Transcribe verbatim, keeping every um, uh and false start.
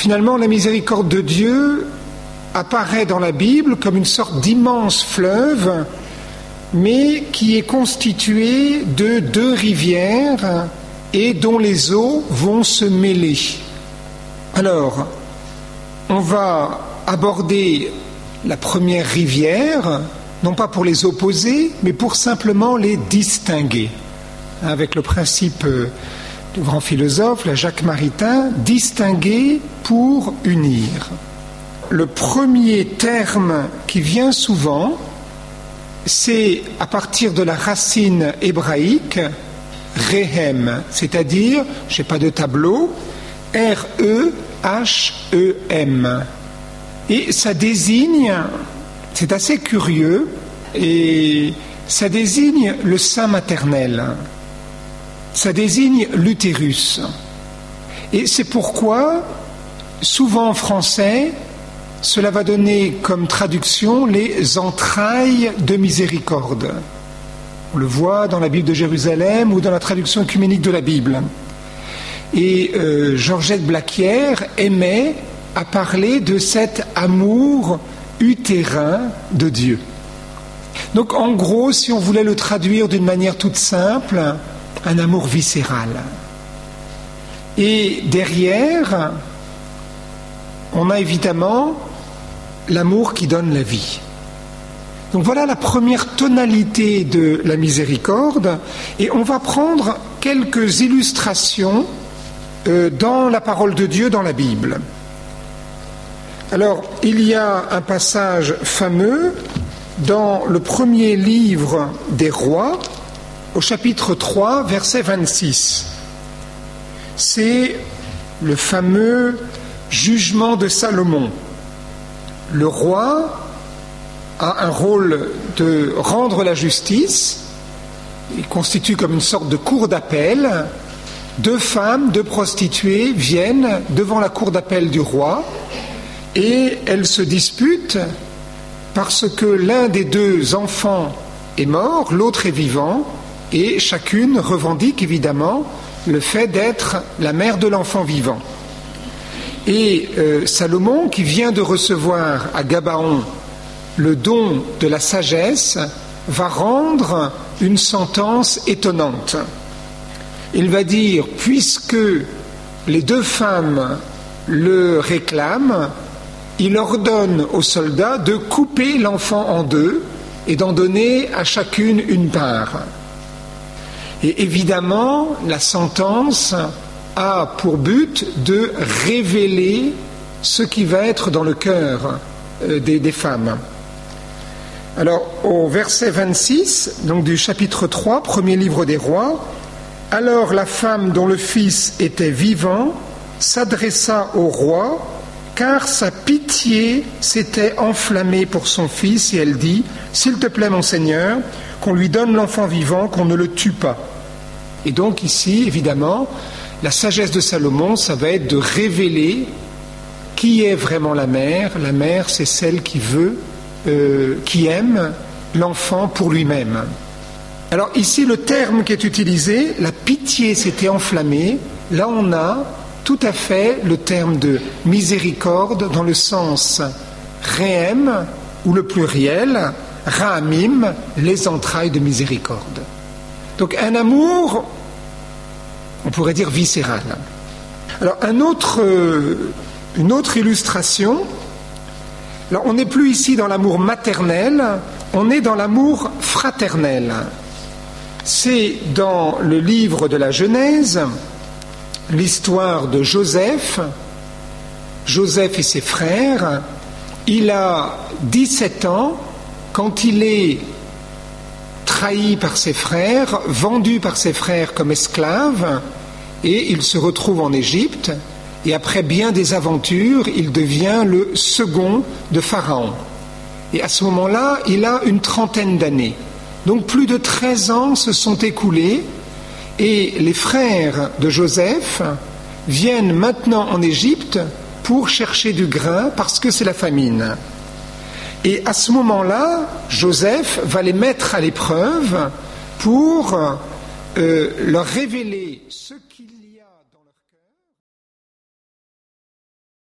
Finalement, la miséricorde de Dieu apparaît dans la Bible comme une sorte d'immense fleuve, mais qui est constitué de deux rivières et dont les eaux vont se mêler. Alors, on va aborder la première rivière, non pas pour les opposer, mais pour simplement les distinguer. Avec le principe du grand philosophe, la Jacques Maritain, distinguer pour unir. Le premier terme qui vient souvent, c'est à partir de la racine hébraïque Rehem, c'est-à-dire, je n'ai pas de tableau, R E H E M. Et ça désigne, c'est assez curieux, et ça désigne le sein maternel. Ça désigne l'utérus. Et c'est pourquoi, souvent en français, cela va donner comme traduction les entrailles de miséricorde. On le voit dans la Bible de Jérusalem ou dans la traduction œcuménique de la Bible. Et euh, Georgette Blaquière aimait à parler de cet amour utérin de Dieu. Donc en gros, si on voulait le traduire d'une manière toute simple, un amour viscéral. Et derrière, on a évidemment l'amour qui donne la vie. Donc voilà la première tonalité de la miséricorde, et on va prendre quelques illustrations euh, dans la parole de Dieu dans la Bible. Alors, il y a un passage fameux dans le premier livre des Rois, au chapitre trois, verset vingt-six. C'est le fameux jugement de Salomon. Le roi a un rôle de rendre la justice. Il constitue comme une sorte de cour d'appel. Deux femmes, deux prostituées viennent devant la cour d'appel du roi et elles se disputent parce que l'un des deux enfants est mort, l'autre est vivant, et chacune revendique évidemment le fait d'être la mère de l'enfant vivant. Et euh, Salomon, qui vient de recevoir à Gabaon le don de la sagesse, va rendre une sentence étonnante. Il va dire, puisque les deux femmes le réclament, il ordonne aux soldats de couper l'enfant en deux et d'en donner à chacune une part. Et évidemment, la sentence a pour but de révéler ce qui va être dans le cœur des, des femmes. Alors, au verset vingt-six, donc du chapitre trois, premier livre des Rois, « Alors la femme dont le fils était vivant s'adressa au roi, car sa pitié s'était enflammée pour son fils, et elle dit, « S'il te plaît, mon Seigneur, qu'on lui donne l'enfant vivant, qu'on ne le tue pas. » Et donc ici, évidemment, la sagesse de Salomon, ça va être de révéler qui est vraiment la mère. La mère, c'est celle qui veut, euh, qui aime l'enfant pour lui-même. Alors ici, le terme qui est utilisé, la pitié s'était enflammée, là on a tout à fait le terme de miséricorde dans le sens réem, ou le pluriel, rahamim, les entrailles de miséricorde. Donc un amour, on pourrait dire viscéral. Alors un autre, euh, une autre illustration, alors on n'est plus ici dans l'amour maternel, on est dans l'amour fraternel. C'est dans le livre de la Genèse, l'histoire de Joseph, Joseph et ses frères. Il a dix-sept ans quand il est trahi par ses frères, vendu par ses frères comme esclave, et il se retrouve en Égypte, et après bien des aventures, il devient le second de Pharaon. Et à ce moment-là, il a une trentaine d'années. Donc plus de treize ans se sont écoulés, et les frères de Joseph viennent maintenant en Égypte pour chercher du grain parce que c'est la famine. Et à ce moment-là, Joseph va les mettre à l'épreuve pour euh, leur révéler ce qu'il